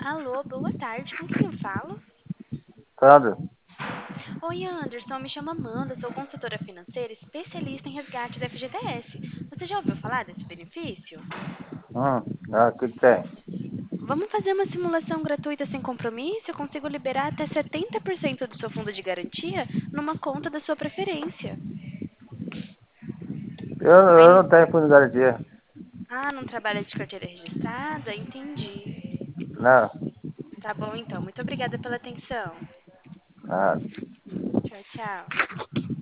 Alô, boa tarde. Com quem eu falo? Sandra, Oi, Anderson. Me chamo Amanda. Sou consultora financeira especialista em resgate do FGTS. Você já ouviu falar desse benefício? o que que tem? Vamos fazer uma simulação gratuita sem compromisso? Eu consigo liberar até 70% do seu fundo de garantia numa conta da sua preferência. Eu Aí, não tenho fundo de garantia. não trabalha de carteira registrada? Entendi. Não, Tá bom, então. Muito obrigada pela atenção. não. Tchau, tchau.